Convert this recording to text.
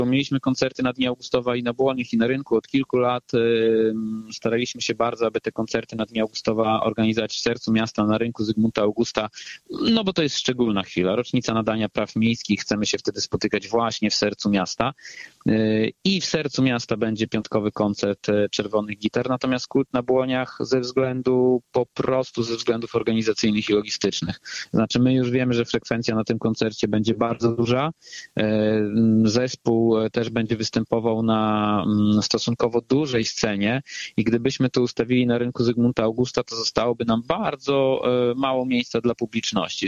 Mieliśmy koncerty na Dni Augustowa i na Błoniach, i na rynku od kilku lat. Staraliśmy się bardzo, aby te koncerty na Dni Augustowa organizować w sercu miasta, na rynku Zygmunta Augusta, no bo to jest szczególna chwila, rocznica nadania praw miejskich. Chcemy się wtedy spotykać właśnie w sercu miasta. I w sercu miasta będzie piątkowy koncert Czerwonych Gitar, natomiast Kult na Błoniach po prostu ze względów organizacyjnych i logistycznych. Znaczy my już wiemy, że frekwencja na tym koncercie będzie bardzo duża. Zespół też będzie występował na stosunkowo dużej scenie i gdybyśmy to ustawili na rynku Zygmunta Augusta, to zostałoby nam bardzo mało miejsca dla publiczności.